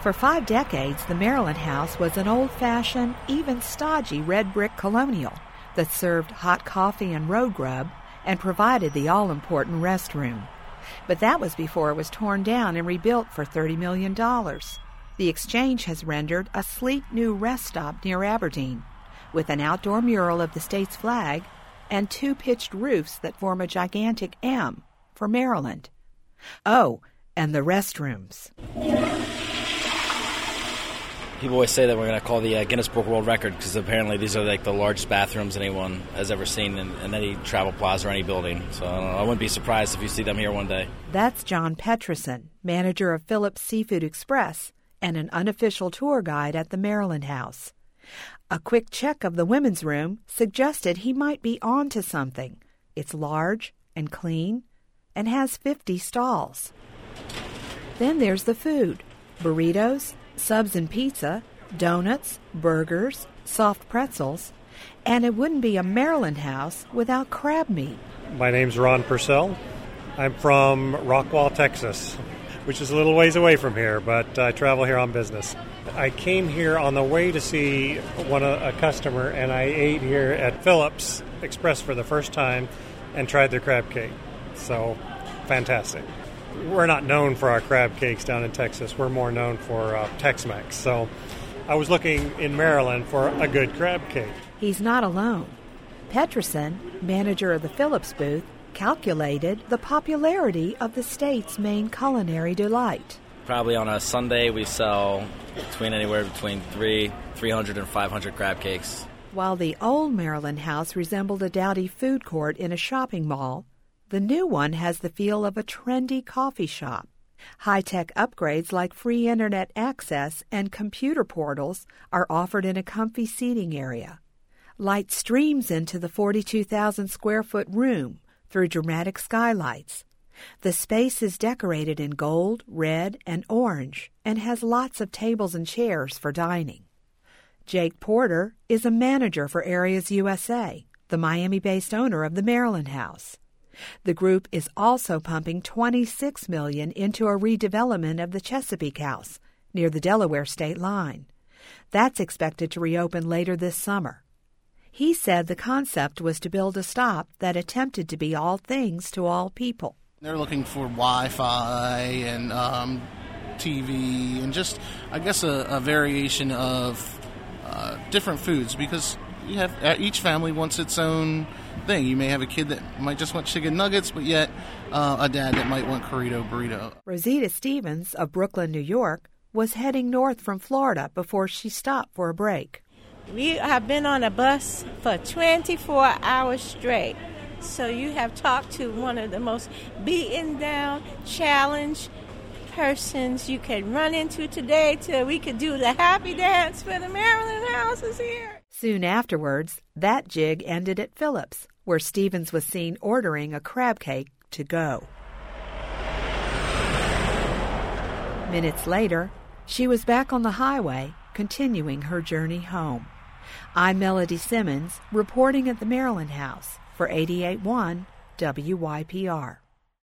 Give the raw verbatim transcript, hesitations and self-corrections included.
For five decades, the Maryland House was an old-fashioned, even stodgy red brick colonial that served hot coffee and road grub and provided the all-important restroom. But that was before it was torn down and rebuilt for thirty million dollars. The exchange has rendered a sleek new rest stop near Aberdeen, with an outdoor mural of the state's flag and two pitched roofs that form a gigantic M for Maryland. Oh, and the restrooms. People always say that we're going to call the uh, Guinness Book World Record because apparently these are like the largest bathrooms anyone has ever seen in, in any travel plaza or any building. So I, don't know, I wouldn't be surprised if you see them here one day. That's John Peterson, manager of Phillips Seafood Express and an unofficial tour guide at the Maryland House. A quick check of the women's room suggested he might be on to something. It's large and clean and has fifty stalls. Then there's the food. Burritos, subs and pizza, donuts, burgers, soft pretzels, and it wouldn't be a Maryland House without crab meat. My name's Ron Purcell. I'm from Rockwall, Texas, which is a little ways away from here, but I travel here on business. I came here on the way to see one a customer, and I ate here at Phillips Express for the first time and tried their crab cake. So, fantastic. We're not known for our crab cakes down in Texas. We're more known for uh, Tex-Mex. So I was looking in Maryland for a good crab cake. He's not alone. Peterson, manager of the Phillips booth, calculated the popularity of the state's main culinary delight. Probably on a Sunday we sell between anywhere between three, 300 and five hundred crab cakes. While the old Maryland House resembled a dowdy food court in a shopping mall, the new one has the feel of a trendy coffee shop. High-tech upgrades like free internet access and computer portals are offered in a comfy seating area. Light streams into the forty-two thousand square foot room through dramatic skylights. The space is decorated in gold, red, and orange and has lots of tables and chairs for dining. Jake Porter is a manager for Areas U S A, the Miami-based owner of the Maryland House. The group is also pumping twenty-six million dollars into a redevelopment of the Chesapeake House near the Delaware state line. That's expected to reopen later this summer. He said the concept was to build a stop that attempted to be all things to all people. They're looking for Wi-Fi and um, T V and just, I guess, a, a variation of uh, different foods because you have each family wants its own thing. You may have a kid that might just want chicken nuggets, but yet uh, a dad that might want Corrito burrito. Rosita Stevens of Brooklyn, New York, was heading north from Florida before she stopped for a break. We have been on a bus for twenty-four hours straight. So you have talked to one of the most beaten down, challenged persons you can run into today till we could do the happy dance for the Maryland House is here. Soon afterwards, that jig ended at Phillips, where Stevens was seen ordering a crab cake to go. Minutes later, she was back on the highway, continuing her journey home. I'm Melody Simmons, reporting at the Maryland House for eighty-eight point one W Y P R.